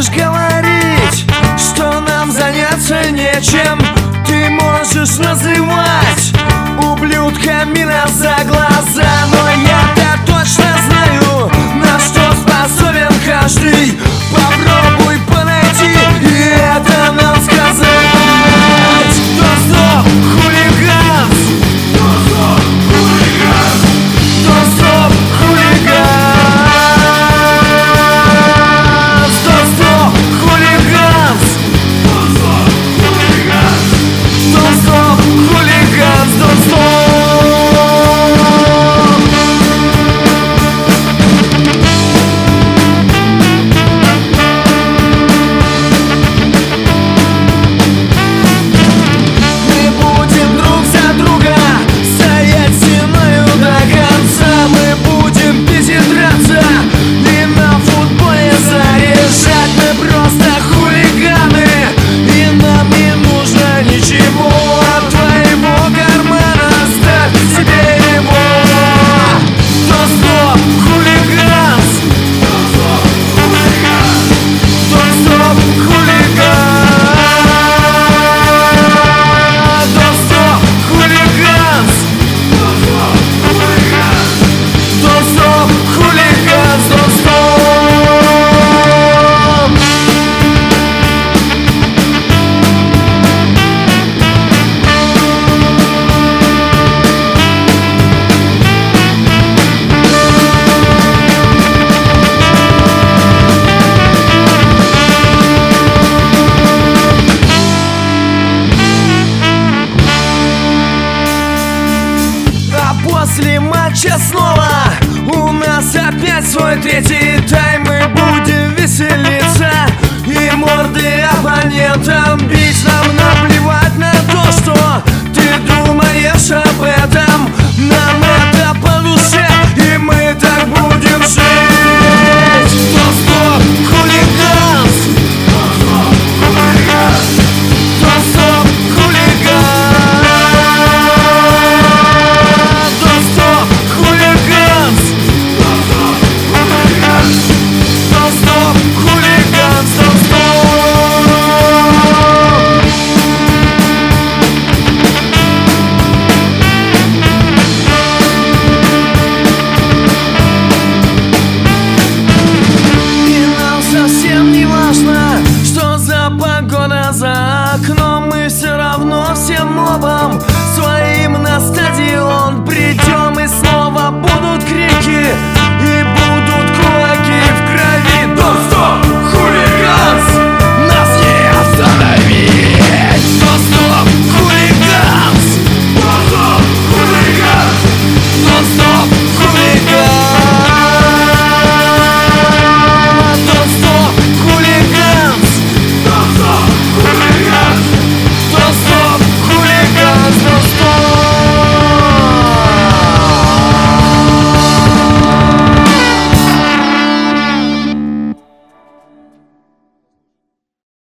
можешь говорить, что нам заняться нечем. Ты можешь называть ублюдками нас за глаза, но я-то точно знаю, на что способен каждый. Попробуй подойти и это нам сказать. Стоп, хулиган! Стоп, хулиган! Стоп, хулиган! Стоп, хулиган! Стоп, хулиган! Стоп! После матча снова у нас опять свой третий тайм. Мы будем веселиться и морды оппонентам бить.